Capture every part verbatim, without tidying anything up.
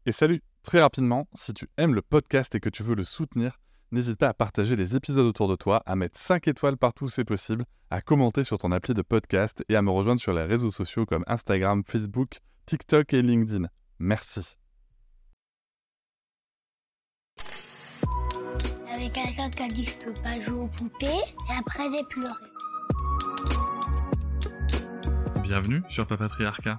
Et salut, très rapidement, si tu aimes le podcast et que tu veux le soutenir, n'hésite pas à partager les épisodes autour de toi, à mettre cinq étoiles partout où c'est possible, à commenter sur ton appli de podcast et à me rejoindre sur les réseaux sociaux comme Instagram, Facebook, TikTok et LinkedIn. Merci. Avec quelqu'un qui a dit que je peux pas jouer aux poupées et après j'ai pleuré. Bienvenue sur Papatriarcat,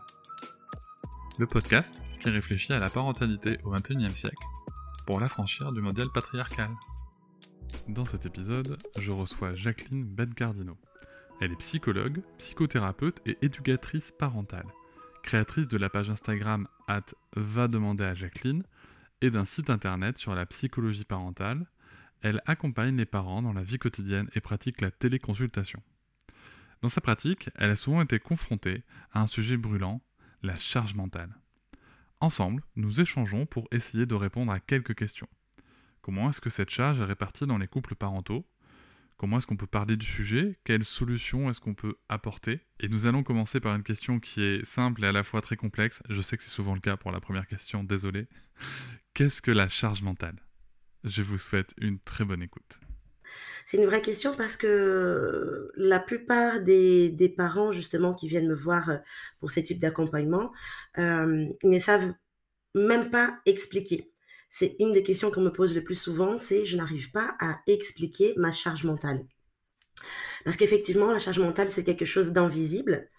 le podcast qui réfléchit à la parentalité au vingt et unième siècle pour l'affranchir du modèle patriarcal. Dans cet épisode, je reçois Jacqueline Bencardino. Elle est psychologue, psychothérapeute et éducatrice parentale, créatrice de la page Instagram arobase va demander à Jacqueline et d'un site internet sur la psychologie parentale. Elle accompagne les parents dans la vie quotidienne et pratique la téléconsultation. Dans sa pratique, elle a souvent été confrontée à un sujet brûlant, la charge mentale. Ensemble, nous échangeons pour essayer de répondre à quelques questions. Comment est-ce que cette charge est répartie dans les couples parentaux ? Comment est-ce qu'on peut parler du sujet ? Quelles solutions est-ce qu'on peut apporter ? Et nous allons commencer par une question qui est simple et à la fois très complexe. Je sais que c'est souvent le cas pour la première question, désolé. Qu'est-ce que la charge mentale ? Je vous souhaite une très bonne écoute. C'est une vraie question parce que la plupart des, des parents justement qui viennent me voir pour ces types d'accompagnement, euh, ils ne savent même pas expliquer. C'est une des questions qu'on me pose le plus souvent, c'est je n'arrive pas à expliquer ma charge mentale. Parce qu'effectivement, la charge mentale, c'est quelque chose d'invisible.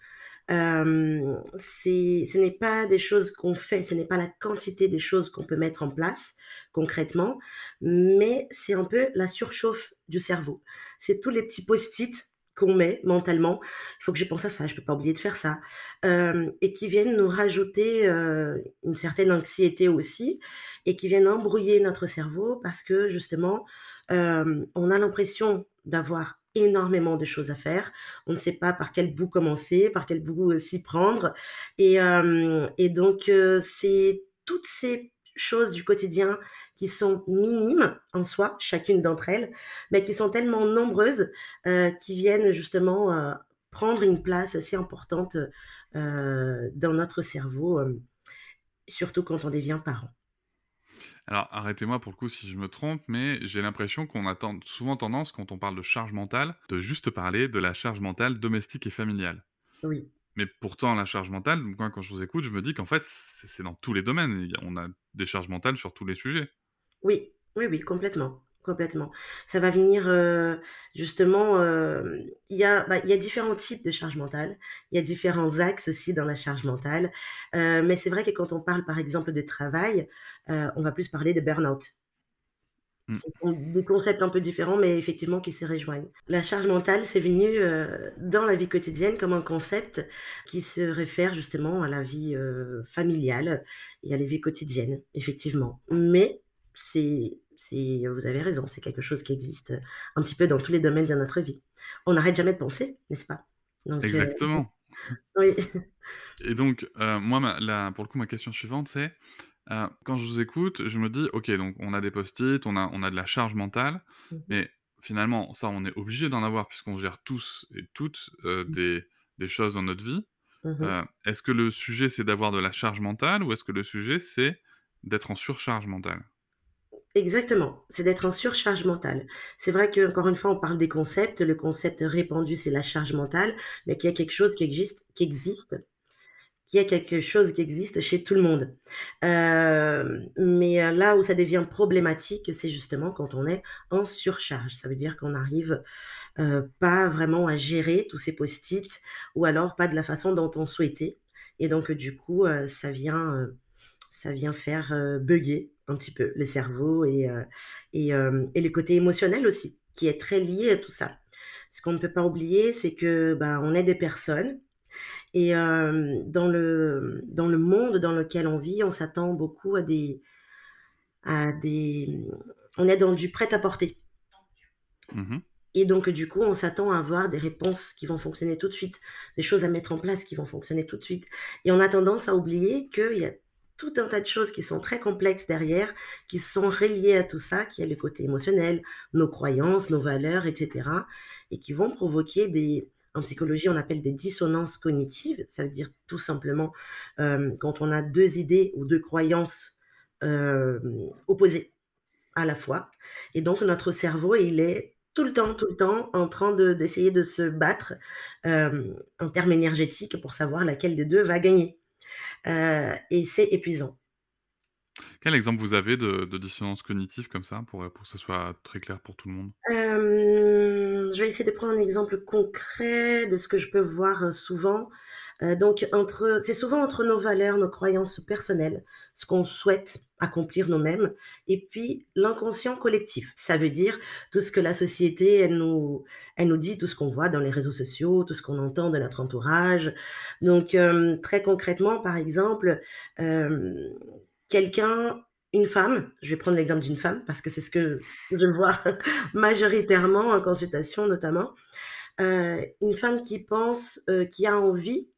Euh, c'est, ce n'est pas des choses qu'on fait, ce n'est pas la quantité des choses qu'on peut mettre en place concrètement, mais c'est un peu la surchauffe du cerveau. C'est tous les petits post-it qu'on met mentalement. Il faut que je pense à ça, je ne peux pas oublier de faire ça. Euh, et qui viennent nous rajouter euh, une certaine anxiété aussi, et qui viennent embrouiller notre cerveau parce que justement, euh, on a l'impression d'avoir énormément de choses à faire. On ne sait pas par quel bout commencer, par quel bout euh, s'y prendre. Et, euh, et donc, euh, c'est toutes ces choses du quotidien qui sont minimes en soi, chacune d'entre elles, mais qui sont tellement nombreuses euh, qui viennent justement euh, prendre une place assez importante euh, dans notre cerveau, euh, surtout quand on devient parent. Alors, arrêtez-moi pour le coup si je me trompe, mais j'ai l'impression qu'on a ten- souvent tendance, quand on parle de charge mentale, de juste parler de la charge mentale domestique et familiale. Oui. Mais pourtant, la charge mentale, moi, quand je vous écoute, je me dis qu'en fait, c'est c'est dans tous les domaines. Il y a- On a des charges mentales sur tous les sujets. Oui, oui, oui, complètement, complètement. Ça va venir euh, justement, euh, il y a, bah, il y a différents types de charge mentale, il y a différents axes aussi dans la charge mentale, Euh, mais c'est vrai que quand on parle par exemple de travail, euh, on va plus parler de burn-out. Mm. Ce sont des concepts un peu différents, mais effectivement qui se rejoignent. La charge mentale, c'est venu euh, dans la vie quotidienne comme un concept qui se réfère justement à la vie euh, familiale et à la vie quotidienne, effectivement. Mais c'est, c'est, vous avez raison, c'est quelque chose qui existe un petit peu dans tous les domaines de notre vie. On n'arrête jamais de penser, n'est-ce pas? Donc, euh, Exactement. oui. Et donc, euh, moi, ma- la- pour le coup, ma question suivante, c'est, euh, quand je vous écoute, je me dis, ok, donc on a des post-it, on a, on a de la charge mentale, Mhm. mais finalement, ça, on est obligé d'en avoir puisqu'on gère tous et toutes euh, des, des choses dans notre vie. Mhm. Euh, est-ce que le sujet, c'est d'avoir de la charge mentale ou est-ce que le sujet, c'est d'être en surcharge mentale? Exactement, c'est d'être en surcharge mentale. C'est vrai qu'encore une fois, on parle des concepts. Le concept répandu, c'est la charge mentale, mais qu'il y a quelque chose qui existe, qui existe, qu'il y a quelque chose qui existe chez tout le monde. Euh, mais euh, là où ça devient problématique, c'est justement quand on est en surcharge. Ça veut dire qu'on n'arrive euh, pas vraiment à gérer tous ces post-it ou alors pas de la façon dont on souhaitait. Et donc, euh, du coup, euh, ça vient, euh, ça vient faire euh, bugger un petit peu le cerveau et, euh, et, euh, et le côté émotionnel aussi, qui est très lié à tout ça. Ce qu'on ne peut pas oublier, c'est que bah, on est des personnes et euh, dans le, dans le monde dans lequel on vit, on s'attend beaucoup à des, à des... On est dans du prêt-à-porter. Mhm. Et donc, du coup, on s'attend à avoir des réponses qui vont fonctionner tout de suite, des choses à mettre en place qui vont fonctionner tout de suite. Et on a tendance à oublier qu'il y a tout un tas de choses qui sont très complexes derrière, qui sont reliées à tout ça, qui est le côté émotionnel, nos croyances, nos valeurs, et cetera, et qui vont provoquer des... En psychologie, on appelle des dissonances cognitives. Ça veut dire tout simplement euh, quand on a deux idées ou deux croyances hem, opposés à la fois et donc notre cerveau, il est tout le temps, tout le temps en train de d'essayer de se battre, hem, en termes énergétiques pour savoir laquelle des deux va gagner, heu et c'est épuisant. Quel exemple vous avez de de dissonance cognitive comme ça pour, heu, pour que ce soit très clair pour tout le monde? Hem, je vais essayer de prendre un exemple concret de ce que je peux voir, heu, souvent. Heu, donc entre c'est souvent entre nos valeurs, nos croyances personnelles, ce qu'on souhaite accomplir nous-mêmes et puis l'inconscient collectif. Ça veut dire tout ce que la société, elle nous elle nous dit, tout ce qu'on voit dans les réseaux sociaux, tout ce qu'on entend de notre entourage. Donc hem, très concrètement, par exemple, hem, quelqu'un une femme, je vais prendre l'exemple d'une femme parce que c'est ce que je vois majoritairement en consultation notamment, heu, une femme qui pense, heu, qui a envie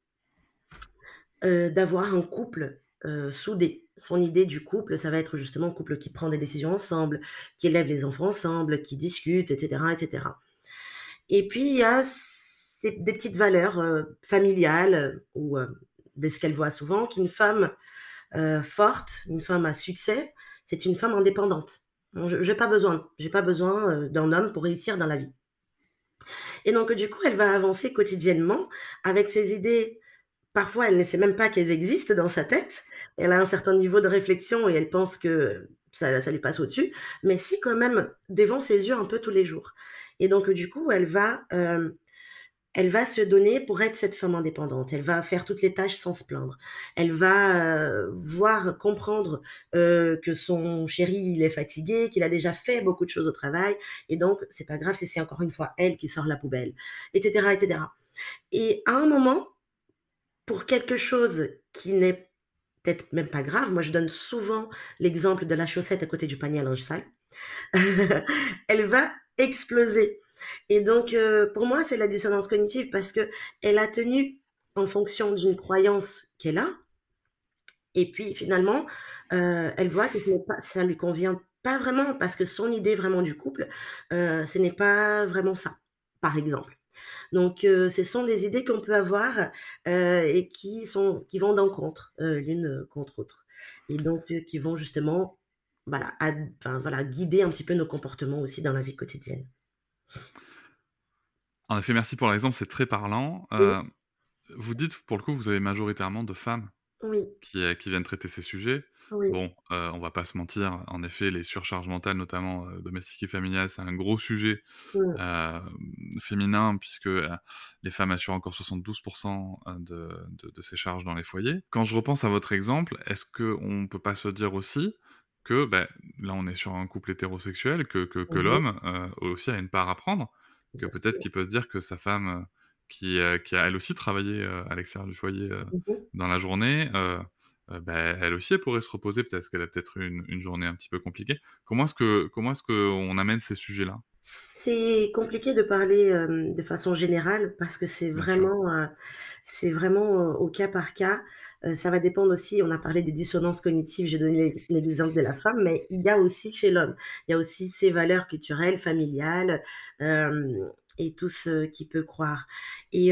Heu, d'avoir un couple, heu, soudé. Son idée du couple, ça va être justement un couple qui prend des décisions ensemble, qui élève les enfants ensemble, qui discute et cetera et cetera. Et puis il y a ces des petites valeurs, heu, familiales, heu, ou, heu, de ce qu'elle voit souvent, qu'une femme, heu, forte, une femme à succès, c'est une femme indépendante. Bon, je j'ai pas besoin j'ai pas besoin, heu, d'un homme pour réussir dans la vie. Et donc du coup, elle va avancer quotidiennement avec ses idées. Parfois, elle ne sait même pas qu'elles existent dans sa tête. Elle a un certain niveau de réflexion et elle pense que ça ça lui passe au-dessus, mais c'est quand même devant ses yeux un peu tous les jours. Et donc, du coup, elle va, hem, elle va se donner pour être cette femme indépendante. Elle va faire toutes les tâches sans se plaindre. Elle va, heu, voir, comprendre, heu, que son chéri, il est fatigué, qu'il a déjà fait beaucoup de choses au travail et donc c'est pas grave si c'est encore une fois elle qui sort la poubelle et cetera et cetera. Et à un moment, pour quelque chose qui n'est peut-être même pas grave, moi je donne souvent l'exemple de la chaussette à côté du panier à linge sale. Elle va exploser et donc heu, pour moi, c'est la dissonance cognitive parce qu'elle a tenu en fonction d'une croyance qu'elle a et puis finalement, heu, elle voit que ce n'est pas ça lui convient pas vraiment parce que son idée vraiment du couple, heu, ce n'est pas vraiment ça, par exemple. Donc heu, ce sont des idées qu'on peut avoir, heu et qui sont qui vont d'encontre, heu, l'une, heu, contre l'autre et donc heu, qui vont justement, voilà, ad enfin voilà, guider un petit peu nos comportements aussi dans la vie quotidienne. En effet, merci pour l'exemple, c'est très parlant. Oui, Heu, vous dites, pour le coup, vous avez majoritairement de femmes oui, qui, heu, qui viennent traiter ces sujets. oui, Bon, heu, on va pas se mentir, en effet, les surcharges mentales, notamment, heu, domestiques et familiales, c'est un gros sujet, mmh, hem, féminin puisque, heu, les femmes assurent encore soixante-douze heu, de de de ces charges dans les foyers. Quand je repense à votre exemple, est-ce qu'on peut pas se dire aussi que, beh, là, on est sur un couple hétérosexuel, que que que mmh, l'homme, heu, aussi a une part à prendre? Que bien peut-être sûr. qu'il peut se dire que sa femme, heu, qui, heu, qui a elle aussi travaillé, heu, à l'extérieur du foyer, heu, Mmh mh. dans la journée, heu heu, bah, elle aussi, elle pourrait se reposer peut-être, parce qu'elle a peut-être eu une une journée un petit peu compliquée. Comment est-ce que comment est-ce qu'on amène ces sujets-là? C'est compliqué de parler, hem, de façon générale parce que c'est Bien sûr. vraiment, heu, c'est vraiment, heu, au cas par cas. Heu, ça va dépendre aussi, on a parlé des dissonances cognitives, j'ai donné l'e l'exemple de la femme, mais il y a aussi chez l'homme. Il y a aussi ses valeurs culturelles, familiales, hem et tout ce qu'il peut croire et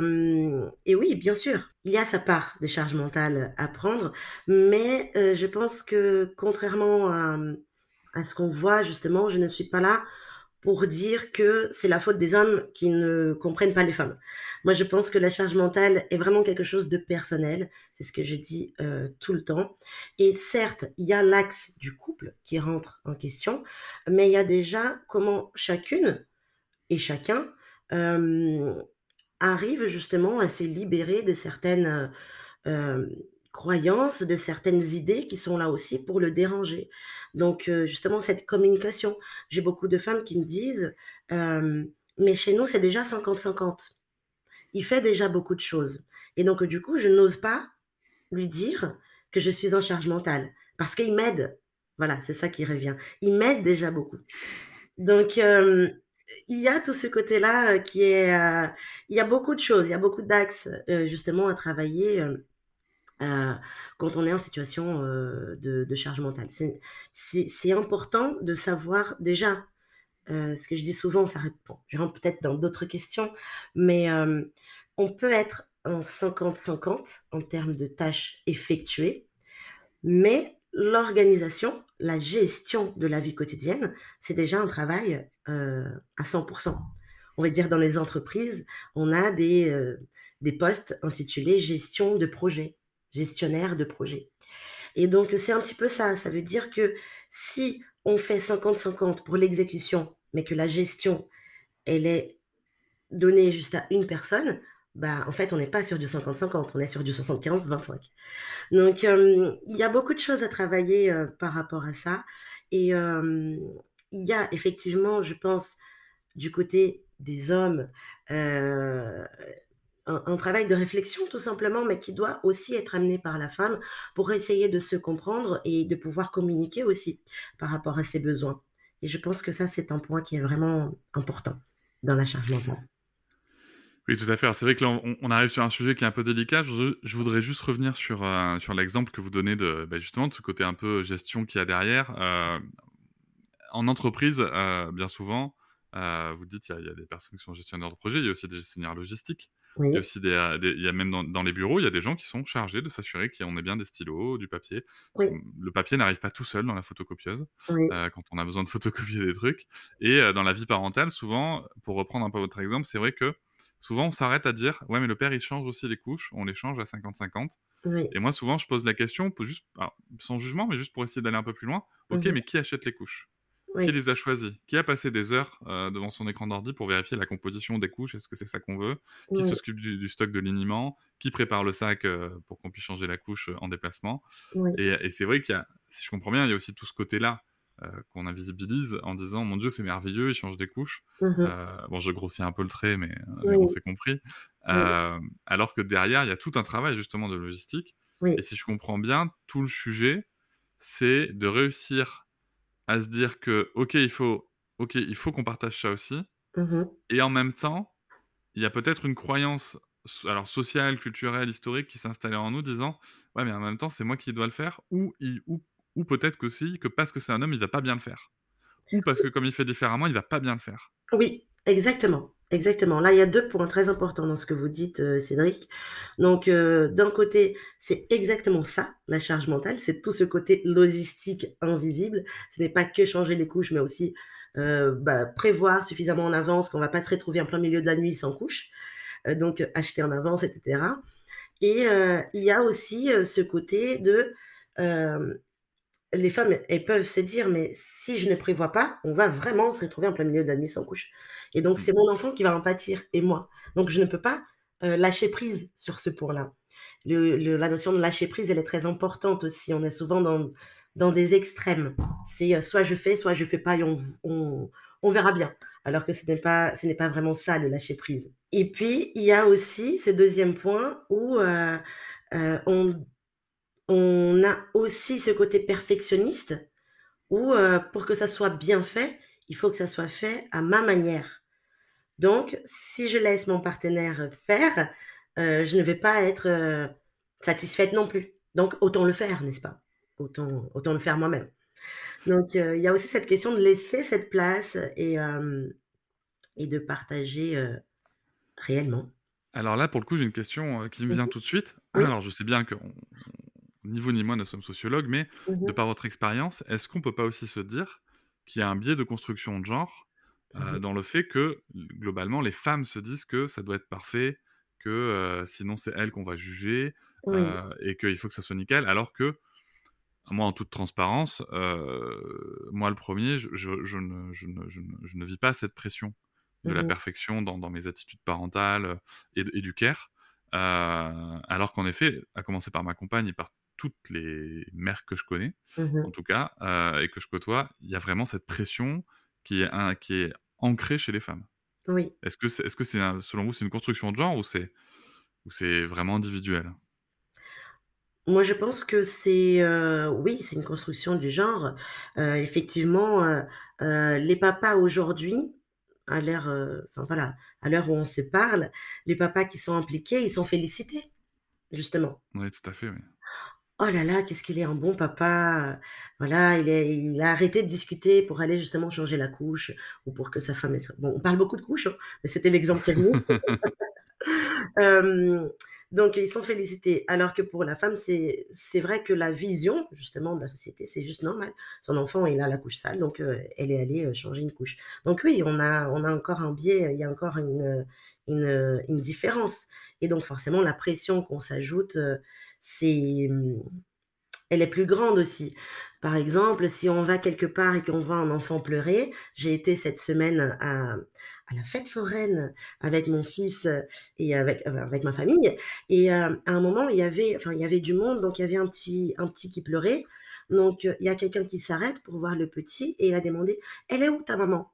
hem et oui, bien sûr, il y a sa part de charge mentale à prendre, mais heu, je pense que contrairement à, mmh, à ce qu'on voit justement, je ne suis pas là pour dire que c'est la faute des hommes qui ne comprennent pas les femmes. Moi, je pense que la charge mentale est vraiment quelque chose de personnel. C'est ce que je dis, heu, tout le temps et certes, il y a l'axe du couple qui rentre en question, mais il y a déjà comment chacune et chacun, hem, arrive justement à se libérer de certaines, hem, croyances, de certaines idées qui sont là aussi pour le déranger. Donc heu, justement cette communication. J'ai beaucoup de femmes qui me disent, hem: «Mais chez nous, c'est déjà cinquante cinquante. Il fait déjà beaucoup de choses et donc heu, du coup, je n'ose pas lui dire que je suis en charge mentale parce qu'il m'aide». Voilà, c'est ça qui revient. Il m'aide déjà beaucoup. Donc hem, il y a tout ce côté-là, heu, qui est, heu, il y a beaucoup de choses, il y a beaucoup d'axes, heu, justement à travailler, hem Heu, quand on est en situation, heu, de de charge mentale. C'est c'est c'est important de savoir déjà, heu, ce que je dis souvent, ça répond je rentre peut-être dans d'autres questions, mais hem, on peut être en cinquante cinquante en termes de tâches effectuées, mais l'organisation, la gestion de la vie quotidienne, c'est déjà un travail, heu, à cent pour cent. On va dire dans les entreprises, on a des, heu, des postes intitulés gestion de projet, gestionnaire de projet et donc c'est un petit peu ça. Ça veut dire que si on fait cinquante cinquante pour l'exécution, mais que la gestion, elle est donnée juste à une personne, bah, en fait, on n'est pas sur du cinquante cinquante, on est sur du soixante-quinze vingt-cinq. Donc, hem, il y a beaucoup de choses à travailler, heu, par rapport à ça et hem, il y a effectivement, je pense, du côté des hommes, heu, un un travail de réflexion tout simplement, mais qui doit aussi être amené par la femme pour essayer de se comprendre et de pouvoir communiquer aussi par rapport à ses besoins et je pense que ça, c'est un point qui est vraiment important dans la charge mentale. Oui, tout à fait. Alors c'est vrai que là, on on arrive sur un sujet qui est un peu délicat. Je voudrais je voudrais juste revenir sur, heu, sur l'exemple que vous donnez de, bah, justement, de ce côté un peu gestion qu'il y a derrière. Heu, en entreprise, heu, bien souvent, heu, vous dites il y a il y a des personnes qui sont gestionnaires de projet, il y a aussi des gestionnaires logistiques. Il y a Oui, aussi des, heu, des il y a même dans dans les bureaux, il y a des gens qui sont chargés de s'assurer qu'on ait bien des stylos, du papier. Parce que, oui, mmh, le papier n'arrive pas tout seul dans la photocopieuse, oui. heu, quand on a besoin de photocopier des trucs et heu, dans la vie parentale, souvent, pour reprendre un peu votre exemple, c'est vrai que souvent on s'arrête à dire: «Ouais, mais le père, il change aussi les couches», on les change à cinquante cinquante Oui. et moi, souvent, je pose la question pour juste alors, sans jugement, mais juste pour essayer d'aller un peu plus loin: «OK, Mmh. mais qui achète les couches? Qui Oui, les a choisis? Qui a passé des heures, heu, devant son écran d'ordi pour vérifier la composition des couches? Est-ce que c'est ça qu'on veut? Qui oui, s'occupe du du stock de liniment? Qui prépare le sac, heu, pour qu'on puisse changer la couche, heu, en déplacement?» oui. et et c'est vrai qu'il y a si je comprends bien, il y a aussi tout ce côté-là, heu, qu'on invisibilise en disant: «Mon Dieu, c'est merveilleux, il change des couches». Mmh. Heu, bon, je grossis un peu le trait, mais heu, mais on Oui, s'est compris. oui, Hem, alors que derrière, il y a tout un travail justement de logistique et oui. si je comprends bien, tout le sujet, c'est de réussir à se dire que: «OK, il faut OK, il faut qu'on partage ça aussi» Mmh. et en même temps, il y a peut-être une croyance s alors sociale, culturelle, historique qui s'est installée en nous disant: «Ouais, mais en même temps, c'est moi qui dois le faire» ou il ou ou peut-être qu'aussi que parce que c'est un homme, il va pas bien le faire ou parce que comme il fait différemment, il va pas bien le faire. Oui, exactement, exactement. Là, il y a deux points très importants dans ce que vous dites, heu, Cédric. Donc, heu, d'un côté, c'est exactement ça, la charge mentale, c'est tout ce côté logistique invisible. Ce n'est pas que changer les couches, mais aussi, heu, bah, prévoir suffisamment en avance qu'on va pas se retrouver en plein milieu de la nuit sans couche, heu, donc heu, acheter en avance et cetera et heu, il y a aussi, heu, ce côté de, hem les femmes, elles peuvent se dire: «Mais si je ne prévois pas, on va vraiment se retrouver en plein milieu de la nuit sans couche et donc Mmh. c'est mon enfant qui va en pâtir et moi». Donc je ne peux pas, heu, lâcher prise sur ce point-là. Le le la notion de lâcher prise, elle est très importante aussi. On est souvent dans dans des extrêmes. C'est, heu, soit je fais, soit je fais pas et on on on verra bien. Alors que ce n'est pas ce n'est pas vraiment ça le lâcher prise et puis il y a aussi ce deuxième point où, heu heu, on on a aussi ce côté perfectionniste où, heu, pour que ça soit bien fait, il faut que ça soit fait à ma manière. Donc si je laisse mon partenaire faire, heu, je ne vais pas être, heu, satisfaite non plus. Donc autant le faire, n'est-ce pas? Autant autant le faire moi-même. Donc heu, il y a aussi cette question de laisser cette place et hem et de partager, heu, réellement. Alors là, pour le coup, j'ai une question, heu, qui me Mmh vient mh. tout de suite. Oui. Alors je sais bien qu'on ni vous ni moi ne sommes sociologues, mais Mmh de mh. par votre expérience, est-ce qu'on peut pas aussi se dire qu'il y a un biais de construction de genre, Mmh heu, mh. dans le fait que, globalement, les femmes se disent que ça doit être parfait, que, heu, sinon c'est elles qu'on va juger, Oui. heu et qu'il faut que ça soit nickel, alors que moi, en toute transparence, heu, moi le premier, je je je ne je ne je ne je ne vis pas cette pression de Mmh la mh. perfection dans dans mes attitudes parentales, heu et d et du care. Heu, alors qu'en effet, à commencer par ma compagne et par toutes les mères que je connais, Mmh en mh. tout cas, heu et que je côtoie, il y a vraiment cette pression qui est un qui est ancrée chez les femmes. Oui. Est-ce que c'est est-ce que c'est un selon vous, c'est une construction de genre ou c'est ou c'est vraiment individuel? Moi, je pense que c'est, heu, oui, c'est une construction du genre. Heu, effectivement, heu heu, les papas aujourd'hui, à l'ère, heu, enfin voilà, à l'heure où on se parle, les papas qui sont impliqués, ils sont félicités, justement. Oui, tout à fait, oui. «Oh là là, qu'est-ce qu'il est un bon papa, heu, voilà, il est il a arrêté de discuter pour aller justement changer la couche ou pour que sa femme ait bon, on parle beaucoup de couches, hein, mais c'était l'exemple qui est venu. Hem Donc ils sont félicités. Alors que pour la femme, c'est c'est vrai que la vision justement de la société, c'est juste normal. Son enfant, il a la couche sale, donc heu, elle est allée, heu, changer une couche. Donc oui, on a on a encore un biais, il y a encore une, une, heu, une différence et donc forcément la pression qu'on s'ajoute, heu, c'est, mmh, elle est plus grande aussi. Par exemple, si on va quelque part et qu'on voit un enfant pleurer, j'ai été cette semaine à à la fête foraine avec mon fils, heu et avec euh, avec ma famille et heu, à un moment, il y avait enfin, il y avait du monde, donc il y avait un petit un petit qui pleurait. Donc heu, il y a quelqu'un qui s'arrête pour voir le petit et il a demandé: «Elle est où ta maman?»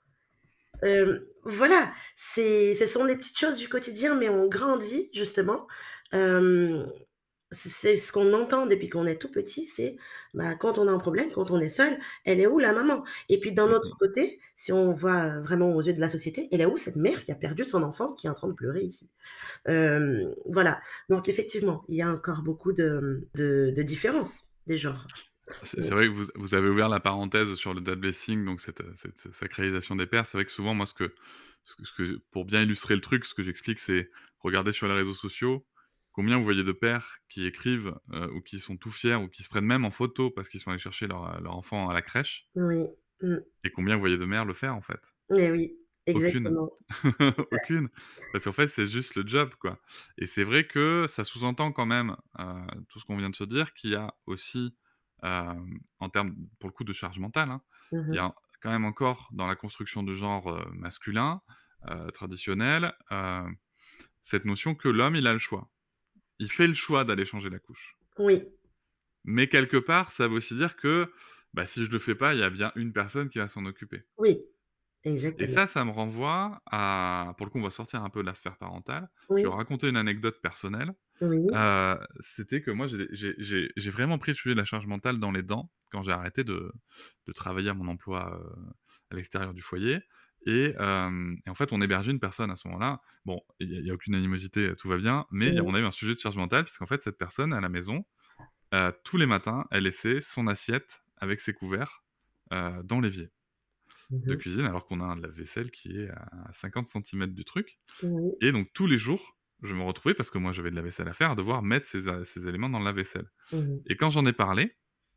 Hem, voilà, c'est ce sont des petites choses du quotidien, mais on grandit justement, hem c'est c'est ce qu'on entend depuis qu'on est tout petit, c'est, bah, quand on a un problème, quand on est seul, elle est où la maman? Et puis d'un Mmh autre mh. côté, si on voit vraiment aux yeux de la société, elle est où cette mère qui a perdu son enfant qui est en train de pleurer ici? Hem, voilà, donc effectivement, il y a encore beaucoup de, de de différences des genres. C'est Mmh. c'est vrai que vous vous avez ouvert la parenthèse sur le dad blessing, donc cette, heu, cette cette sacralisation des pères. C'est vrai que souvent, moi, ce que ce que ce que pour bien illustrer le truc, ce que j'explique, c'est regardez sur les réseaux sociaux, combien vous voyez de pères qui écrivent, heu, ou qui sont tout fiers ou qui se prennent même en photo parce qu'ils sont allés chercher leur, heu, leur enfant à la crèche Oui, mmh, et combien vous voyez de mères le faire, en fait? mais oui, Aucune. exactement. Aucune. Parce qu'en fait, c'est juste le job, quoi. Et c'est vrai que ça sous-entend quand même, heu, tout ce qu'on vient de se dire, qu'il y a aussi, hem, en termes, pour le coup, de charge mentale, hein, Mmh il y mh. a quand même encore dans la construction de genre, heu, masculin, heu, traditionnel, heu, cette notion que l'homme, il a le choix. Il fait le choix d'aller changer la couche. Oui, Mais quelque part, ça veut aussi dire que, bah, si je le fais pas, il y a bien une personne qui va s'en occuper. oui, Et exactement. ça, ça me renvoie à, pour le coup, on va sortir un peu de la sphère parentale. Je vais Oui, raconter une anecdote personnelle. oui, Heu, c'était que moi, j'ai j'ai j'ai j'ai vraiment pris le sujet de la charge mentale dans les dents quand j'ai arrêté de de travailler à mon emploi, heu, à l'extérieur du foyer et hem et en fait, on hébergeait une personne à ce moment-là. Bon, il y a il y a aucune animosité, tout va bien, mais il y a oui. on a eu un sujet de charge mentale puisqu'en fait, cette personne à la maison, heu, tous les matins, elle laissait son assiette avec ses couverts, heu, dans l'évier Mmh de mh. cuisine, alors qu'on a un lave-vaisselle qui est à cinquante centimètres du truc. Oui. Et donc tous les jours, je me retrouvais, parce que moi j'avais de la vaisselle à faire, à devoir mettre ces a ces éléments dans le lave-vaisselle. Mmh mh. Et quand j'en ai parlé,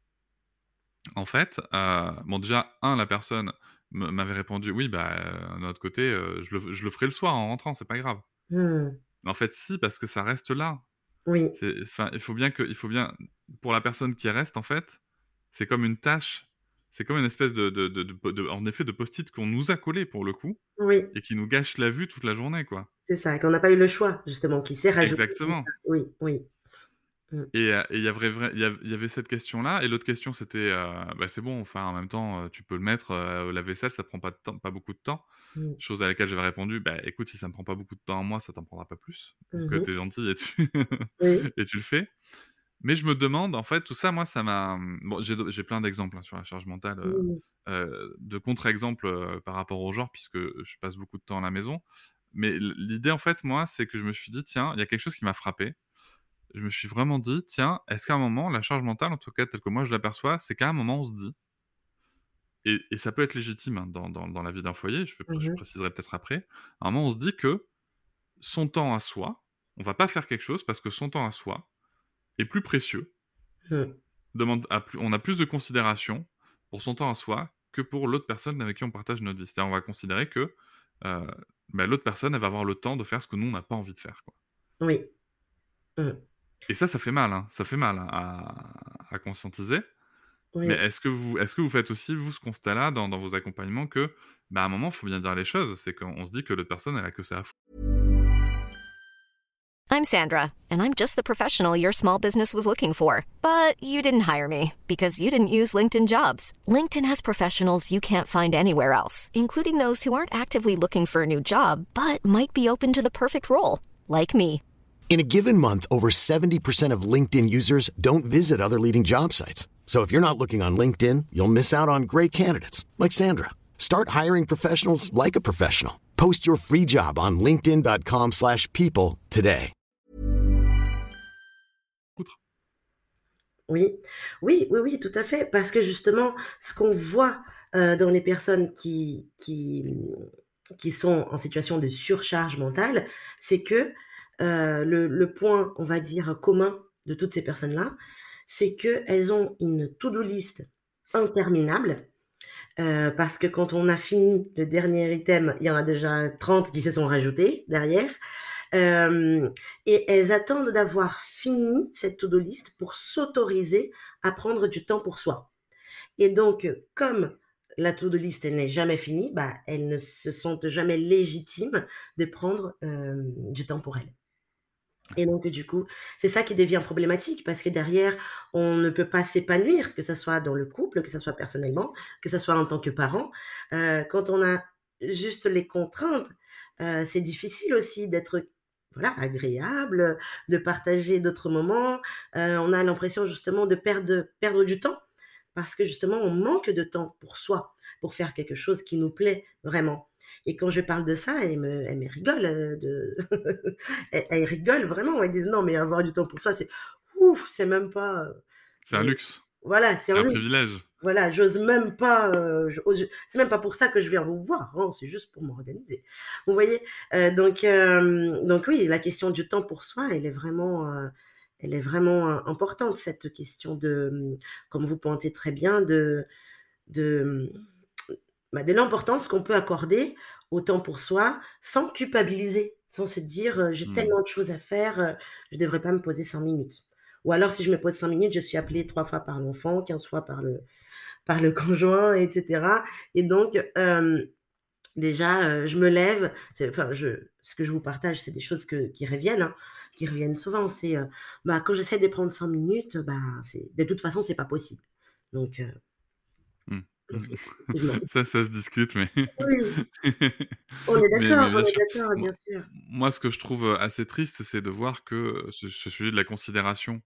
en fait, heu, bon déjà un la personne me m'avait répondu: «Oui, bah, heu, d'un autre côté, heu, je le je le ferai le soir en rentrant, c'est pas grave». Mmh. Mais en fait si, parce que ça reste là. Oui, C'est enfin, il faut bien que il faut bien pour la personne qui reste, en fait, c'est comme une tâche, c'est comme une espèce de de de de po de en effet, de post-it qu'on nous a collé pour le coup oui. et qui nous gâche la vue toute la journée, quoi. C'est ça, qu'on n'a pas eu le choix justement, qui s'est rajouté comme ça. Exactement. Oui, oui. Mmh. Et heu et il y avait vrai il y av il y avait cette question-là et l'autre question c'était, heu, bah, c'est bon, enfin, en même temps, heu, tu peux le mettre, heu, au lave-vaisselle, ça prend pas de temps pas beaucoup de temps. Mmh. Chose à laquelle j'avais répondu: «Bah, écoute, si ça me prend pas beaucoup de temps à moi, ça t'en prendra pas plus. Donc, Mmh heu, mh. tu es gentil et tu Oui. et tu le fais». Mais je me demande, en fait, tout ça, moi, ça m'a, mmh, bon, j'ai d'au j'ai plein d'exemples, hein, sur la charge mentale, heu Oui. heu, de contre-exemples, heu, par rapport au genre puisque, je passe beaucoup de temps à la maison. Mais l l'idée, en fait, moi, c'est que je me suis dit: «Tiens, il y a quelque chose qui m'a frappé». Je me suis vraiment dit: «Tiens, est-ce qu'à un moment, la charge mentale, en tout cas telle que moi je l'aperçois, c'est qu'à un moment on se dit» et et ça peut être légitime, hein, dans dans dans la vie d'un foyer, je vais Mmh je mh. préciserai peut-être après. À un moment, on se dit que son temps à soi, on va pas faire quelque chose parce que son temps à soi est plus précieux, Mmh. demande à plus on a plus de considération pour son temps à soi que pour l'autre personne avec qui on partage notre vie. C'est-à-dire, on va considérer que, heu, bah, l'autre personne, elle va avoir le temps de faire ce que nous, on n'a pas envie de faire, quoi. Oui. Mmh. Et ça, ça fait mal, hein, ça fait mal hein, à à conscientiser. Mais Oui. est-ce que vous est-ce que vous faites aussi, vous, ce constat-là dans dans vos accompagnements que, bah, à un moment, il faut bien dire les choses, c'est qu'on se dit que l'autre personne, elle a que ça à foutre. I'm Sandra, and I'm just the professional your small business was looking for. But you didn't hire me because you didn't use LinkedIn Jobs. LinkedIn has professionals you can't find anywhere else, including those who aren't actively looking for a new job but might be open to the perfect role, like me. In a given month, over seventy percent of LinkedIn users don't visit other leading job sites. So if you're not looking on LinkedIn, you'll miss out on great candidates like Sandra. Start hiring professionals like a professional. Post your free job on linkedin dot com slash people today. Oui. Oui, oui, oui, tout à fait. Parce que justement, ce qu'on voit, heu, dans les personnes qui qui, mmh, qui sont en situation de surcharge mentale, c'est que, heu, le le point, on va dire, commun de toutes ces personnes-là, c'est qu'elles ont une to-do list interminable, heu, parce que quand on a fini le dernier item, il y en a déjà trente qui se sont rajoutés derrière, hem et elles attendent d'avoir fini cette to-do list pour s'autoriser à prendre du temps pour soi. Et donc, heu, comme la to-do list, elle n'est jamais finie, bah, elles ne se sentent jamais légitimes de prendre, hem, du temps pour elles. Et donc, du coup, c'est ça qui devient problématique parce que derrière, on ne peut pas s'épanouir, que ça soit dans le couple, que ça soit personnellement, que ça soit en tant que parent. Heu, quand on a juste les contraintes, heu, c'est difficile aussi d'être, voilà, agréable, de partager d'autres moments. Heu, on a l'impression justement de perdre perdre du temps parce que justement, on manque de temps pour soi, pour faire quelque chose qui nous plaît vraiment. Et quand je parle de ça, elles me elles me rigolent, heu, de elles elles rigolent vraiment, elles disent: «Non, mais avoir du temps pour soi, c'est ouf, c'est même pas, heu, C'est un heu» luxe, voilà, c'est c'est un un luxe. privilège. Voilà, j'ose même pas, heu, j'ose c'est même pas pour ça que je viens vous voir, hein, c'est juste pour m'organiser. Vous voyez? Heu, donc hem, donc oui, la question du temps pour soi, elle est vraiment, heu, elle est vraiment, heu, importante, cette question de, mmh, comme vous pointez très bien, de de, mmh, bah, de l'importance qu'on peut accorder au temps pour soi, sans culpabiliser, sans se dire, heu: «J'ai Mmh. tellement de choses à faire, heu, je devrais pas me poser cinq minutes». Ou alors si je me pose cinq minutes, je suis appelée trois fois par l'enfant, quinze fois par le par le conjoint et cetera. Et donc, hem, déjà, heu, je me lève, c'est enfin je ce que je vous partage, c'est des choses que qui reviennent, hein, qui reviennent souvent. C'est, heu, bah, quand j'essaie de prendre cinq minutes, bah, c'est de toute façon, c'est pas possible. Donc, heu, Mmh. donc Mmh. effectivement. Ça, ça se discute, mais Oui, on est mais d'accord, mais on bien est sûr. d'accord, Moi bien sûr. moi, ce que je trouve, heu, assez triste, c'est de voir que, heu, ce ce sujet de la considération,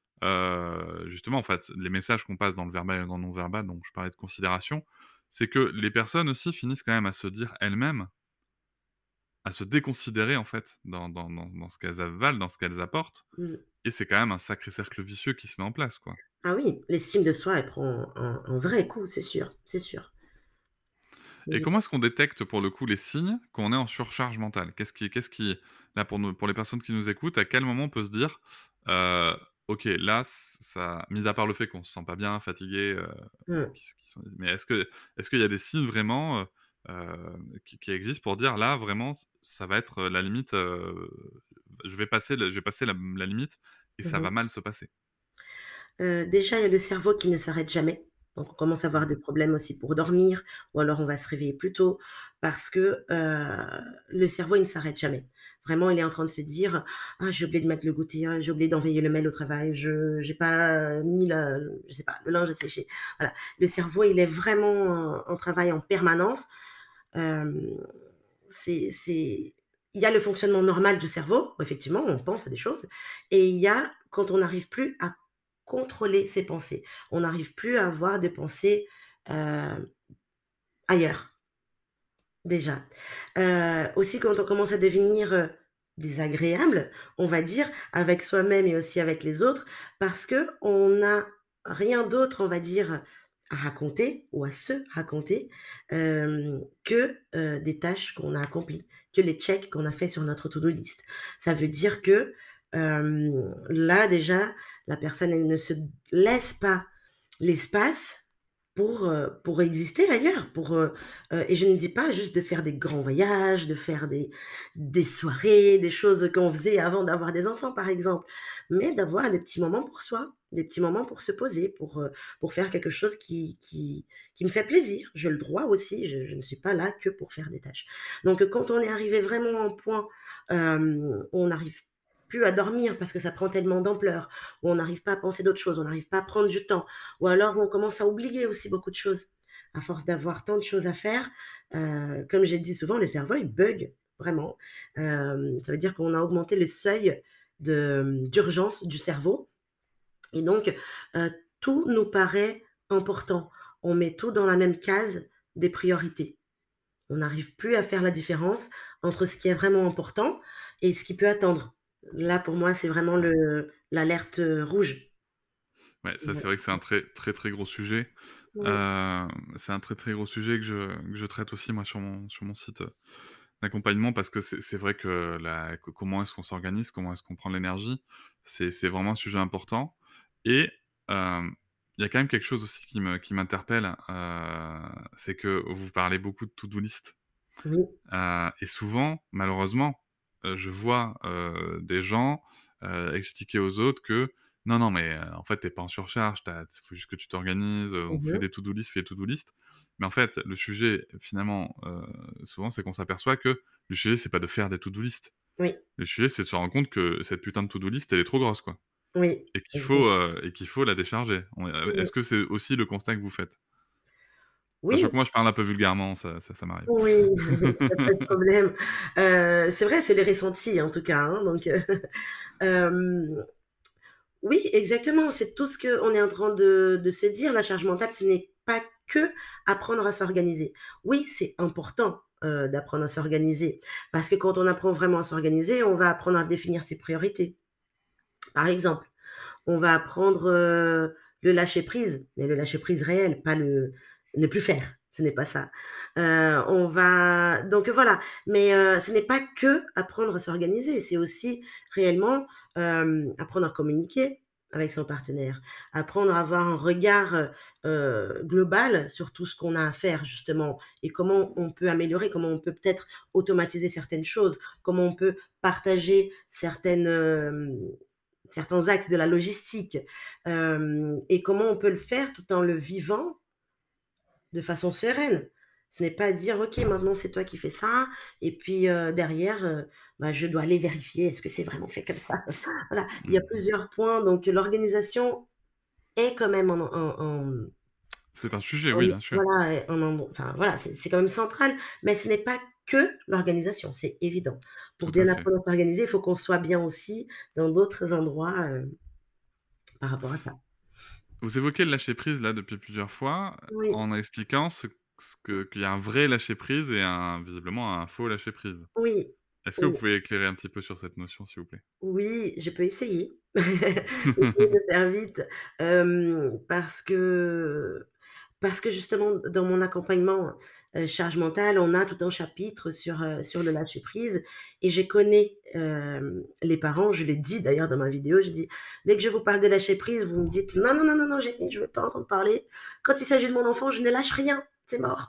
heu, justement, en fait, les messages qu'on passe dans le verbal et dans le non-verbal, donc je parlais de considération, c'est que les personnes aussi finissent quand même à se dire elles-mêmes, à se déconsidérer, en fait, dans dans dans dans ce qu'elles avalent, dans ce qu'elles apportent, Mmh. et c'est quand même un sacré cercle vicieux qui se met en place, quoi. Ah oui, l'estime de soi, elle prend un un vrai coup, c'est sûr, c'est sûr. Et comment est-ce qu'on détecte pour le coup les signes qu'on est en surcharge mentale? Qu'est-ce qui qu'est-ce qui là pour nous pour les personnes qui nous écoutent, à quel moment on peut se dire, heu: «OK, là ç ça» mis à part le fait qu'on se sent pas bien, fatigué, heu, Mmh. qui qui sont mais est-ce que est-ce qu'il y a des signes vraiment, heu heu, qui qui existent pour dire: «Là vraiment ç ça va être, heu, la limite, heu, je vais passer le je vais passer la la limite et ça Mmh. va mal se passer»? Heu, déjà, il y a le cerveau qui ne s'arrête jamais. Donc on commence à avoir des Mmh. problèmes aussi pour dormir ou alors on va se réveiller plus tôt parce que, heu, le cerveau, il ne s'arrête jamais. Vraiment, il est en train de se dire: «Ah, j'ai oublié de mettre le goûter, ah, j'ai oublié d'envoyer le mail au travail, je j'ai pas, heu, mis la je sais pas, le linge à sécher». Voilà, le cerveau, il est vraiment, heu, en travail en permanence. Hem, c'est c'est il y a le fonctionnement normal du cerveau, où effectivement, on pense à des choses et il y a quand on n'arrive plus à contrôler ses pensées. On n'arrive plus à avoir des pensées, heu, ailleurs, déjà. Heu, aussi quand on commence à devenir, heu, désagréable, on va dire, avec soi-même et aussi avec les autres, parce qu'on n'a rien d'autre, on va dire, à raconter ou à se raconter, hem, que, heu, des tâches qu'on a accomplies, que les checks qu'on a fait sur notre to-do list. Ça veut dire que, hem, là déjà, la personne, elle ne se laisse pas l'espace pour, heu, pour exister ailleurs, pour, heu heu et je ne dis pas juste de faire des grands voyages, de faire des des soirées, des choses qu'on faisait avant d'avoir des enfants, par exemple, mais d'avoir des petits moments pour soi, des petits moments pour se poser, pour, heu, pour faire quelque chose qui qui qui me fait plaisir. J'ai le droit aussi, je je ne suis pas là que pour faire des tâches. Donc, heu, quand on est arrivé vraiment à un point, hem, où on n'arrive plus à dormir parce que ça prend tellement d'ampleur, où on n'arrive pas à penser d'autres choses, on n'arrive pas à prendre du temps, ou alors on commence à oublier aussi beaucoup de choses. À force d'avoir tant de choses à faire, heu, comme j'ai dit souvent, le cerveau, il bug vraiment. Hem, ça veut dire qu'on a augmenté le seuil de, mmh, d'urgence du cerveau et donc heu, tout nous paraît important. On met tout dans la même case des priorités. On n'arrive plus à faire la différence entre ce qui est vraiment important et ce qui peut attendre. Là, pour moi, c'est vraiment Ouais. le l'alerte, heu, rouge. Ouais, ça, c'est Ouais. vrai que c'est un très, très, très gros sujet. Ouais. Heu, c'est un très, très gros sujet que je que je traite aussi moi sur mon sur mon site, l'accompagnement parce que c'est c'est vrai que la co comment est-ce qu'on s'organise, comment est-ce qu'on prend de l'énergie, c'est c'est vraiment un sujet important et hem, il y a quand même quelque chose aussi qui me qui m'interpelle, heu, c'est que vous parlez beaucoup de to-do list, Oui. heu et souvent, malheureusement, heu, je vois, heu, des gens, heu, expliquer aux autres que: «Non, non, mais heu, en fait, tu es pas en surcharge, tu as faut juste que tu t'organises, heu, on fait Mmh. des to-do list, fais des to-do list». Mais en fait, le sujet finalement, heu, souvent, c'est qu'on s'aperçoit que le sujet, c'est pas de faire des to-do list. Oui, Le sujet, c'est de se rendre compte que cette putain de to-do list, elle est trop grosse, quoi oui, et qu'il faut, exact. heu et qu'il faut la décharger. On heu, Oui, est-ce que c'est aussi le constat que vous faites? Sachant oui, que moi, je parle un peu vulgairement, ça ça ça m'arrive. oui, il y a pas de problème. Heu, c'est vrai, c'est les ressentis en tout cas, hein, donc heu, hem, oui, exactement, c'est tout ce qu'on est en train de de se dire. La charge mentale, ce n'est pas que apprendre à s'organiser. Oui, c'est important, heu, d'apprendre à s'organiser parce que quand on apprend vraiment à s'organiser, on va apprendre à définir ses priorités. Par exemple, on va apprendre, heu, le lâcher prise, mais le lâcher prise réel, pas le ne plus faire, ce n'est pas ça. Heu, on va donc voilà, mais heu, ce n'est pas que apprendre à s'organiser, c'est aussi réellement, hem, apprendre à communiquer avec son partenaire, apprendre à avoir un regard, heu heu, global sur tout ce qu'on a à faire justement et comment on peut améliorer, comment on peut peut-être automatiser certaines choses, comment on peut partager certaines, hem certains axes de la logistique, hem et comment on peut le faire tout en le vivant de façon sereine. Ce n'est pas dire: «OK, maintenant c'est toi qui fais ça et puis, heu, derrière, heu, bah, je dois aller vérifier, est-ce que c'est vraiment fait comme ça?» Voilà, il y a Mmh. plusieurs points, donc l'organisation est quand même en en en C'est un sujet, en oui, bien sûr. voilà, et en en enfin voilà, c'est c'est quand même central, mais ce n'est pas que l'organisation, c'est évident. Pour Tout à bien fait. apprendre à s'organiser, il faut qu'on soit bien aussi dans d'autres endroits, heu, par rapport à ça. Vous évoquez le lâcher prise, là, depuis plusieurs fois, Oui, en expliquant ce ce que qu'il y a un vrai lâcher prise et un visiblement un faux lâcher prise. oui, Est-ce que vous oui. pouvez éclairer un petit peu sur cette notion, s'il vous plaît? Oui, je peux essayer. Essayer de faire vite, hem, parce que parce que justement dans mon accompagnement, heu, charge mentale, on a tout un chapitre sur, heu, sur le lâcher prise et je connais, hem, les parents, je l'ai dit d'ailleurs dans ma vidéo, j'ai dit: «Dès que je vous parle de lâcher prise, vous me dites: "Non, non, non, non, non, Jenny, je veux pas entendre parler. Quand il s'agit de mon enfant, je ne lâche rien, c'est mort"».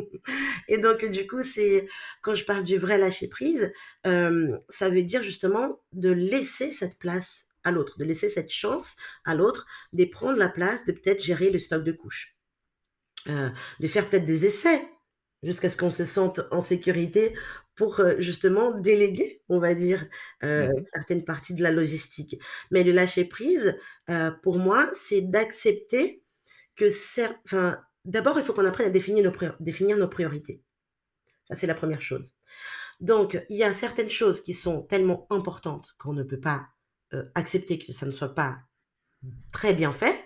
Et donc du coup, c'est quand je parle du vrai lâcher prise, hem, ça veut dire justement de laisser cette place à l'autre, de laisser cette chance à l'autre, de prendre la place, de peut-être gérer le stock de couches, heu, de faire peut-être des essais jusqu'à ce qu'on se sente en sécurité pour, heu, justement déléguer, on va dire, heu, Mmh. certaines parties de la logistique. Mais le lâcher prise, heu, pour moi, c'est d'accepter que cer enfin, d'abord, il faut qu'on apprenne à définir nos prior définir nos priorités. Ça, c'est la première chose. Donc, il y a certaines choses qui sont tellement importantes qu'on ne peut pas, heu, accepter que ça ne soit pas très bien fait.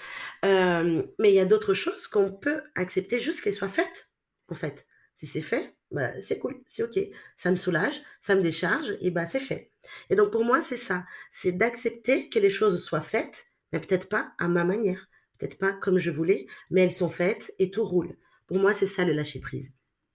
Hem, mais il y a d'autres choses qu'on peut accepter juste qu'elles soient faites, en fait. Si c'est fait, bah, c'est cool, c'est OK. Ça me soulage, ça me décharge et bah, c'est fait. Et donc pour moi, c'est ça, c'est d'accepter que les choses soient faites, mais peut-être pas à ma manière, peut-être pas comme je voulais, mais elles sont faites et tout roule. Pour moi, c'est ça le lâcher prise.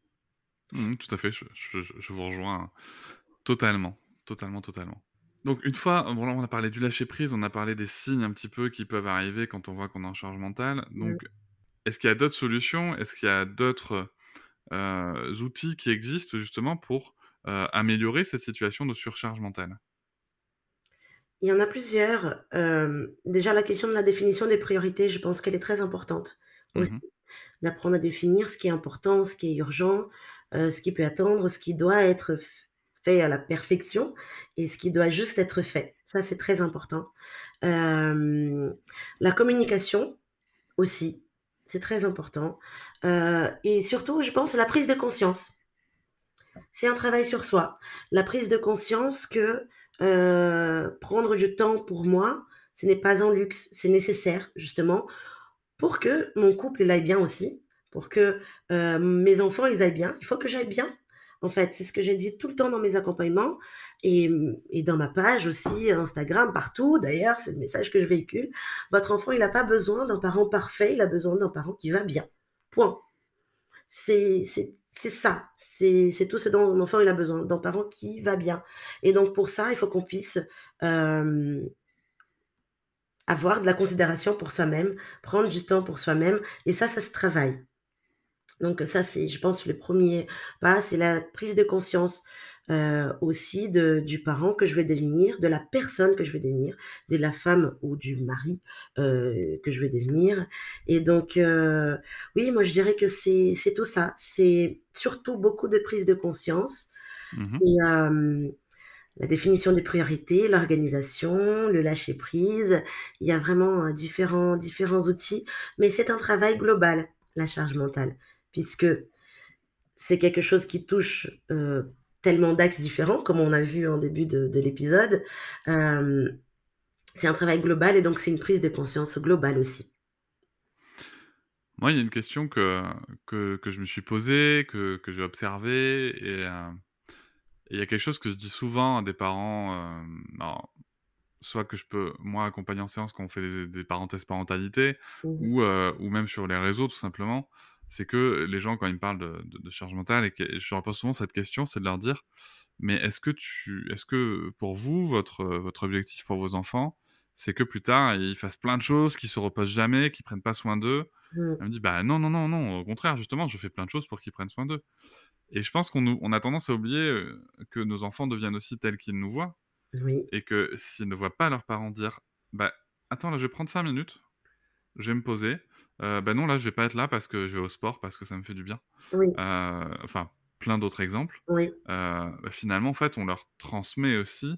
Mmh, tout à fait, je je je je vous rejoins totalement, totalement, totalement. Donc une fois, bon là, on a parlé du lâcher prise, on a parlé des signes un petit peu qui peuvent arriver quand on voit qu'on est en charge mentale. Mmh. Donc est-ce qu'il y a d'autres solutions? Est-ce qu'il y a d'autres, heu, outils qui existent justement pour, heu, améliorer cette situation de surcharge mentale? Il y en a plusieurs. Hem, déjà la question de la définition des priorités, je pense qu'elle est très importante aussi. Mmh. D'apprendre à définir ce qui est important, ce qui est urgent, heu, ce qui peut attendre, ce qui doit être f fait à la perfection et ce qui doit juste être fait. Ça, c'est très important. Hem, la communication aussi, c'est très important, heu et surtout, je pense, la prise de conscience. C'est un travail sur soi. La prise de conscience que, heu, prendre du temps pour moi, ce n'est pas un luxe, c'est nécessaire justement pour que mon couple, il aille bien aussi, pour que, heu, mes enfants, ils aillent bien. Il faut que j'aille bien, en fait. C'est ce que j'ai dit tout le temps dans mes accompagnements et mmh et dans ma page aussi, Instagram, partout d'ailleurs, c'est le message que je véhicule. Votre enfant, il a pas besoin d'un parent parfait, il a besoin d'un parent qui va bien. Point. C'est c'est c'est ça, c'est c'est tout ce dont mon enfant il a besoin, d'un parent qui va bien et donc pour ça, il faut qu'on puisse, hem, avoir de la considération pour soi-même, prendre du temps pour soi-même et ça, ça se travaille. Donc ça, c'est je pense le premier pas, c'est la prise de conscience, heu, aussi de du parent que je vais devenir, de la personne que je vais devenir, de la femme ou du mari, heu, que je vais devenir et donc heu, oui, moi je dirais que c'est c'est tout ça. C'est surtout beaucoup de prise de conscience Mmh. et hem, la définition des priorités, l'organisation, le lâcher prise. Il y a vraiment, heu, différents différents outils, mais c'est un travail global, la charge mentale, puisque c'est quelque chose qui touche, heu, tellement d'axes différents, comme on a vu en début de de l'épisode. Hem, c'est un travail global et donc c'est une prise de conscience globale aussi. Moi, il y a une question que que que je me suis posée, que que j'ai observée et heu, et il y a quelque chose que je dis souvent à des parents, hem, alors soit que je peux, moi, accompagner en séance quand on fait des des parenthèses parentalité Mmh mh. ou heu, ou même sur les réseaux tout simplement. C'est que les gens quand ils me parlent de de de charge mentale et que et je leur pose souvent cette question, c'est de leur dire: «Mais est-ce que tu est-ce que pour vous, votre, heu, votre objectif pour vos enfants, c'est que plus tard, ils fassent plein de choses, qu'ils se reposent jamais, qu'ils prennent pas soin d'eux?» Mmh. Elle me dit: «Bah non, non, non, non, au contraire, justement, je fais plein de choses pour qu'ils prennent soin d'eux». Et je pense qu'on nous on a tendance à oublier, heu, que nos enfants deviennent aussi tels qu'ils nous voient Oui, et que s'ils ne voient pas leurs parents dire: «Bah, attends, là, je vais prendre cinq minutes, je vais me poser, heu, bah, non, là, je vais pas être là parce que je vais au sport, parce que ça me fait du bien». oui, Heu, enfin, plein d'autres exemples. oui, Heu, bah, finalement, en fait, on leur transmet aussi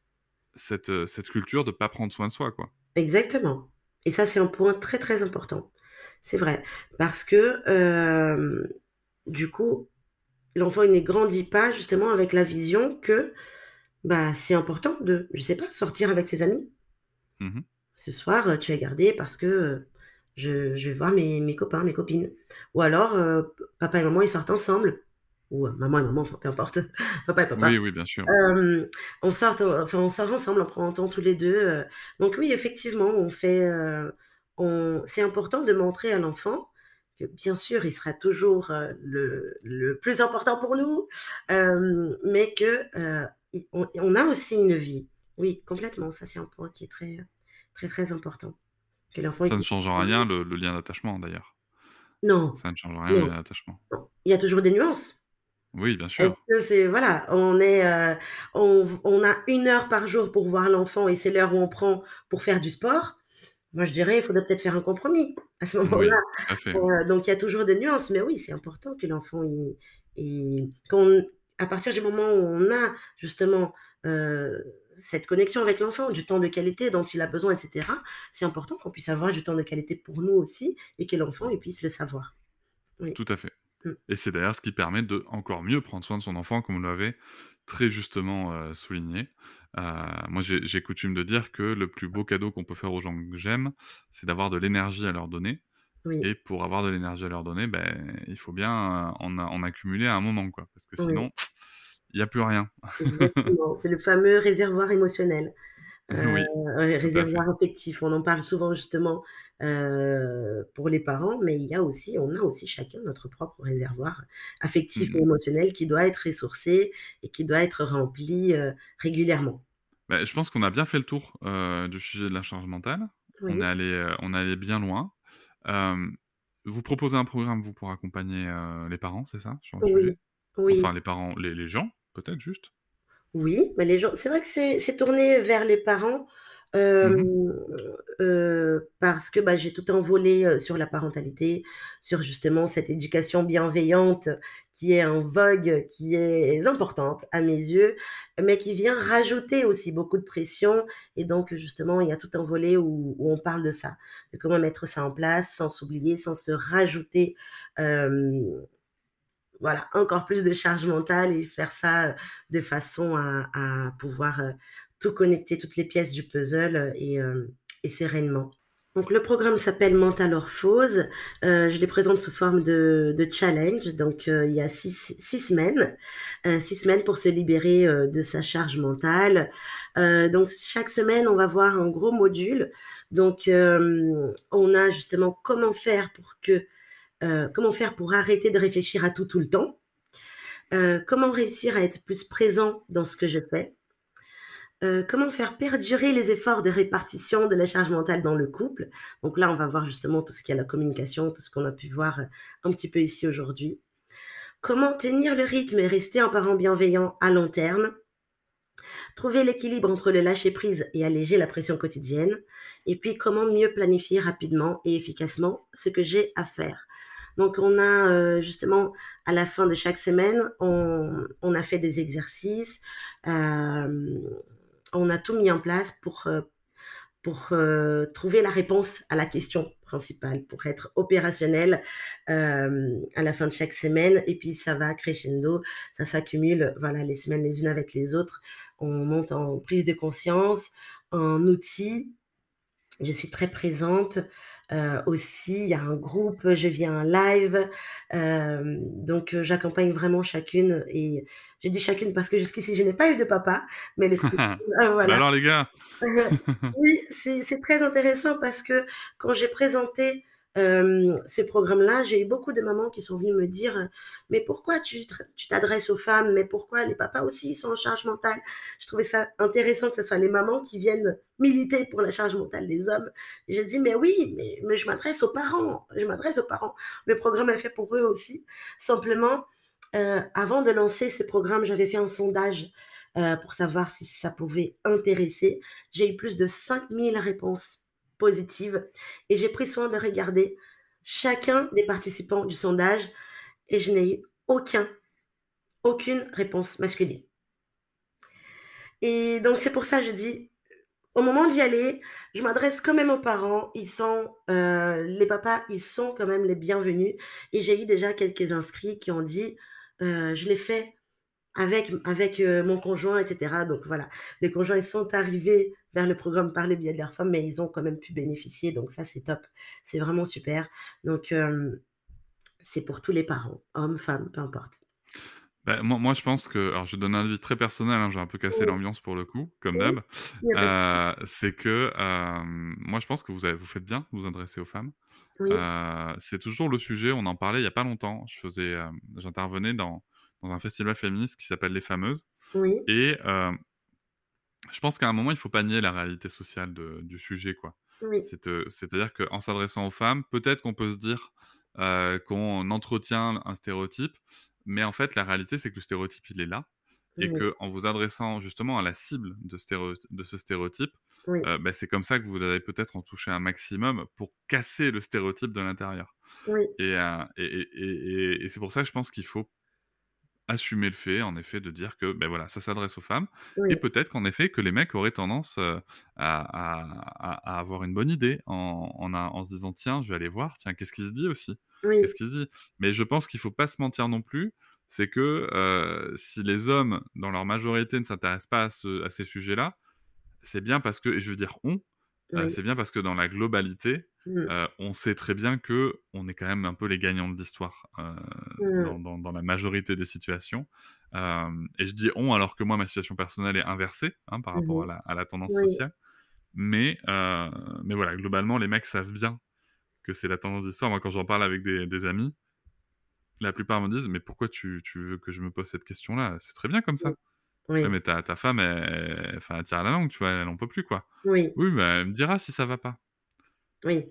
cette, heu, cette culture de pas prendre soin de soi, quoi. exactement et ça, c'est un point très, très important. C'est vrai parce que, hem, du coup, l'enfant, il ne grandit pas justement avec la vision que, bah, c'est important de, je sais pas, sortir avec ses amis. Mmh. Ce soir, heu, tu es gardé parce que, heu, je je vais voir mes mes copains, mes copines. Ou alors, heu, p papa et maman, ils sortent ensemble ou, heu, maman et maman, enfin peu importe, papa et papa. Oui, oui, bien sûr, oui. Hem, on sort, heu, enfin on sort ensemble, on prend un temps tous les deux. Heu, donc oui, effectivement, on fait, heu, on c'est important de montrer à l'enfant que bien sûr, il sera toujours, heu, le le plus important pour nous, hem, mais que, heu, i on on a aussi une vie. Oui, complètement, ça c'est un point qui est très, très, très important. Que l'enfant il Ça ne puisse change en rien le le lien d'attachement, d'ailleurs. non, Ça ne change rien le non, lien d'attachement. non, il y a toujours des nuances. Oui, bien sûr. Est-ce que c'est voilà, on est, heu, on v on a une heure par jour pour voir l'enfant et c'est l'heure où on prend pour faire du sport. Moi, je dirais, il faudrait peut-être faire un compromis à ce moment-là. Oui, tout à fait, oui. Heu, donc il y a toujours des nuances, mais oui, c'est important que l'enfant il il qu'on à partir du moment où on a justement, heu, cette connexion avec l'enfant, du temps de qualité dont il a besoin et cetera, c'est important qu'on puisse avoir du temps de qualité pour nous aussi et que l'enfant, il puisse le savoir. Oui. Tout à fait. Mmh. Et c'est d'ailleurs ce qui permet de encore mieux prendre soin de son enfant, comme vous l'avez très justement, heu, souligné. Heu, moi, j'ai j'ai coutume de dire que le plus beau cadeau qu'on peut faire aux gens que j'aime, c'est d'avoir de l'énergie à leur donner Oui, et pour avoir de l'énergie à leur donner, beh, il faut bien, heu, en a en accumuler à un moment, quoi, parce que oui, sinon, il y a plus rien. exactement. C'est le fameux réservoir émotionnel. Heu, Oui, ouais, tout à fait. réservoir affectif. On en parle souvent justement, heu, pour les parents, mais il y a aussi on a aussi chacun notre propre réservoir affectif et Mmh. émotionnel qui doit être ressourcé et qui doit être rempli, heu, régulièrement. Bah, je pense qu'on a bien fait le tour, heu, du sujet de la charge mentale. On est Oui, allé, heu, on est allé bien loin. Hem, vous proposez un programme, vous, pour accompagner, heu, les parents, c'est ça, sur le sujet? oui, oui. Enfin les parents, les les gens, peut-être juste? Oui, mais les gens c'est vrai que c'est c'est tourné vers les parents, Mmh hem, mh. heu, parce que, bah, j'ai tout un volet, heu, sur la parentalité, sur justement cette éducation bienveillante qui est en vogue, qui est importante à mes yeux, mais qui vient rajouter aussi beaucoup de pression et donc justement, il y a tout un volet où où on parle de ça, de comment mettre ça en place sans s'oublier, sans se rajouter, hem voilà, encore plus de charge mentale et faire ça, heu, de façon à à pouvoir, heu, tout connecter, toutes les pièces du puzzle, heu et hem et sereinement. Donc le programme s'appelle Mentalorphose, heu, je les présente sous forme de de challenge, donc heu, il y a six six semaines, heu, six semaines pour se libérer, heu, de sa charge mentale. Heu, donc chaque semaine, on va voir un gros module. Donc hem, on a justement comment faire pour que Heu, comment faire pour arrêter de réfléchir à tout, tout le temps? Heu, comment réussir à être plus présent dans ce que je fais? Heu, comment faire perdurer les efforts de répartition de la charge mentale dans le couple? Donc là, on va voir justement tout ce qui est la communication, tout ce qu'on a pu voir, heu, un petit peu ici aujourd'hui. Comment tenir le rythme et rester un parent bienveillant à long terme? Trouver l'équilibre entre le lâcher prise et alléger la pression quotidienne. Et puis, comment mieux planifier rapidement et efficacement ce que j'ai à faire. Donc, on a euh, justement, à la fin de chaque semaine, on, on a fait des exercices. euh, on a tout mis en place pour, euh, pour euh, trouver la réponse à la question principale, pour être opérationnel euh, à la fin de chaque semaine. Et puis, ça va crescendo, ça s'accumule, voilà, les semaines les unes avec les autres. On monte en prise de conscience, en outils. Je suis très présente. Euh, aussi, il y a un groupe, je viens en live. Euh, donc, euh, j'accompagne vraiment chacune. Et je dis chacune parce que jusqu'ici, je n'ai pas eu de papa. Mais le plus... Ah, Bah voilà. alors les gars, Oui, c'est c'est très intéressant parce que quand j'ai présenté, hem, ce programme-là, j'ai eu beaucoup de mamans qui sont venues me dire, heu: «Mais pourquoi tu tr tu t'adresses aux femmes? Mais pourquoi les papas aussi, ils sont en charge mentale?» Je trouvais ça intéressant que ce soit les mamans qui viennent militer pour la charge mentale des hommes. J'ai dit: «Mais oui, mais mais je m'adresse aux parents, je m'adresse aux parents. Le programme est fait pour eux aussi». Simplement, heu, avant de lancer ce programme, j'avais fait un sondage, heu, pour savoir si ça pouvait intéresser. J'ai eu plus de cinq mille réponses positives et j'ai pris soin de regarder chacun des participants du sondage et je n'ai eu aucun, aucune réponse masculine. Et donc c'est pour ça que je dis, au moment d'y aller, je m'adresse quand même aux parents. Ils sont, euh, les papas, ils sont quand même les bienvenus. Et j'ai eu déjà quelques inscrits qui ont dit, euh, je l'ai fait avec, avec euh, mon conjoint, et cetera. Donc voilà, les conjoints, ils sont arrivés vers le programme par le biais de leur femme, mais ils ont quand même pu bénéficier. Donc ça, c'est top. C'est vraiment super. Donc, euh, c'est pour tous les parents, hommes, femmes, peu importe. bah, moi, moi je pense que, alors je donne un avis très personnel, hein, j'ai un peu cassé Oui, l'ambiance pour le coup, comme oui, d'hab. il n'y a pas de souci. Euh, c'est que euh, moi je pense que vous, avez, vous faites bien de vous adresser aux femmes. Oui, Euh, c'est toujours le sujet, on en parlait il y a pas longtemps. Je faisais, euh, j'intervenais dans, dans un festival féministe qui s'appelle Les Fameuses. oui, Et euh, je pense qu'à un moment, il faut pas nier la réalité sociale de- du sujet, quoi. oui, C'est, euh, C'est-à-dire qu'en s'adressant aux femmes, peut-être qu'on peut se dire euh, qu'on entretient un stéréotype, mais en fait, la réalité, c'est que le stéréotype, il est là, et oui, qu'en vous adressant justement à la cible de, stéréo- de ce stéréotype, oui, euh, bah, c'est comme ça que vous allez peut-être en toucher un maximum pour casser le stéréotype de l'intérieur. oui, Et, euh, et, et, et- et- et c'est pour ça que je pense qu'il faut assumer le fait, en effet, de dire que, ben voilà, ça s'adresse aux femmes, et oui, peut-être qu'en effet, que les mecs auraient tendance euh, à, à- à- à avoir une bonne idée en, en, a- en se disant, tiens, je vais aller voir, tiens, qu'est-ce qui se dit aussi? Qu'est-ce oui, qui se dit? Mais je pense qu'il faut pas se mentir non plus, c'est que euh, si les hommes, dans leur majorité, ne s'intéressent pas à, ce- à ces sujets-là, c'est bien parce que, et je veux dire on, heu, oui, c'est bien parce que dans la globalité, mm, heu, on sait très bien que on est quand même un peu les gagnants de l'histoire, heu, mm, dans dans dans la majorité des situations. Hem Et je dis «on» alors que moi ma situation personnelle est inversée, hein, par rapport à mhm, la à la tendance oui, sociale. Mais heu, mais voilà, globalement les mecs savent bien que c'est la tendance d'histoire. Moi quand j'en parle avec des des amis, la plupart me disent: «Mais pourquoi tu tu veux que je me pose cette question-là? C'est très bien comme mm, ça». Ouais, oui, mais ta ta femme, elle enfin, elle tire à la langue, tu vois? Elle en peut plus, quoi. oui, Oui, bah, elle me dira si ça va pas. oui,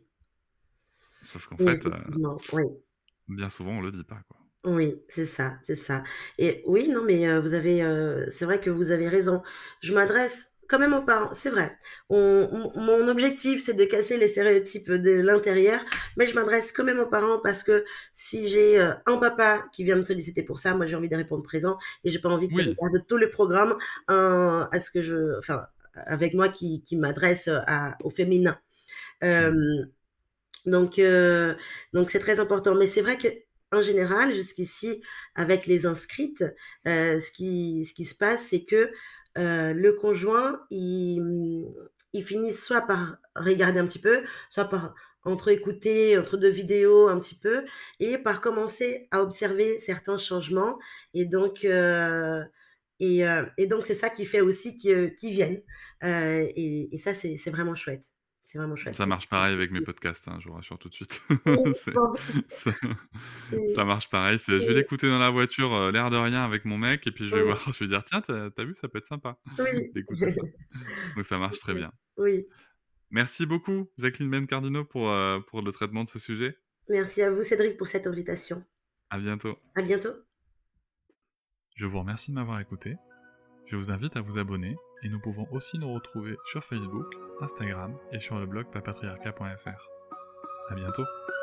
Sauf qu'en oui, fait, heu, effectivement, oui. bien souvent, on le dit pas, quoi. Oui, c'est ça, c'est ça. Et oui, non, mais heu, vous avez, heu, c'est vrai que vous avez raison. Je m'adresse quand même aux parents, c'est vrai. On mon mon objectif, c'est de casser les stéréotypes de l'intérieur, mais je m'adresse quand même aux parents parce que si j'ai, heu, un papa qui vient me solliciter pour ça, moi j'ai envie de répondre présent et j'ai pas envie qu'il Oui, regarde tout le programme, heu, à ce que je enfin, avec moi qui qui m'adresse, à au féminin. mmh, Hem donc, heu, donc c'est très important. Mais c'est vrai qu'en général, jusqu'ici, avec les inscrites, heu, ce qui ce qui se passe, c'est que, heu, le conjoint, il, mmh, il finit soit par regarder un petit peu, soit par entre-écouter entre deux vidéos un petit peu et par commencer à observer certains changements et donc, heu et heu et donc c'est ça qui fait aussi que qu'ils viennent, heu et et ça, c'est c'est vraiment chouette. C'est vraiment chouette. Ça marche pareil avec mes podcasts, hein, je vous rassure tout de suite. Oui, C'est bon, ça c'est ça marche pareil, c'est je vais oui, l'écouter dans la voiture, heu, l'air de rien avec mon mec et puis je vais oui, voir, je vais dire: «Tiens, tu as tu as vu, ça peut être sympa oui. d'écouter ça». Donc ça marche très bien. Oui. Merci beaucoup Jacqueline Bencardino pour, heu, pour le traitement de ce sujet. Merci à vous, Cédric, pour cette invitation. À bientôt. À bientôt. Je vous remercie de m'avoir écouté. Je vous invite à vous abonner et nous pouvons aussi nous retrouver sur Facebook, Instagram et sur le blog papatriarca point f r. À bientôt.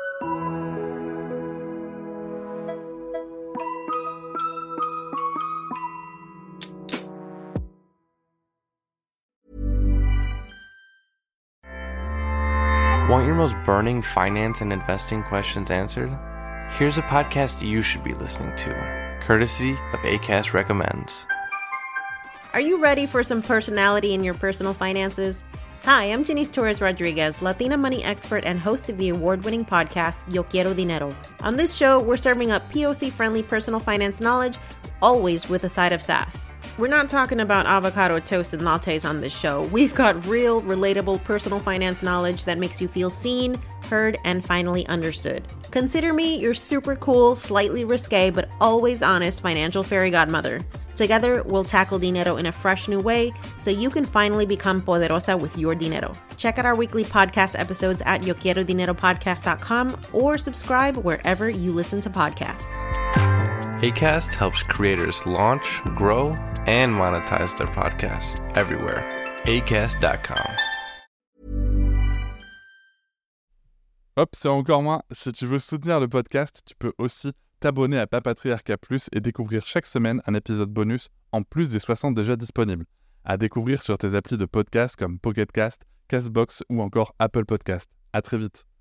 Want your most burning finance and investing questions answered? Here's a podcast you should be listening to, courtesy of Acast Recommends. Are you ready for some personality in your personal finances? Hi, I'm Janice Torres Rodriguez, Latina money expert and host of the award-winning podcast Yo Quiero Dinero. On this show, we're serving up P O C-friendly personal finance knowledge, always with a side of sass. We're not talking about avocado toast and lattes on this show. We've got real, relatable personal finance knowledge that makes you feel seen, heard, and finally understood. Consider me your super cool, slightly risque, but always honest financial fairy godmother. Together, we'll tackle dinero in a fresh new way so you can finally become poderosa with your dinero. Check out our weekly podcast episodes at yo quiero dinero podcast dot com or subscribe wherever you listen to podcasts. Acast helps creators launch, grow, and monetize their podcasts everywhere. acast dot com. Hop, c'est encore moins. Si tu veux soutenir le podcast, tu peux aussi t'abonner à Papatriarca Plus et découvrir chaque semaine un épisode bonus en plus des soixante déjà disponibles. À découvrir sur tes applis de podcast comme Pocket Cast, Castbox ou encore Apple Podcast. À très vite.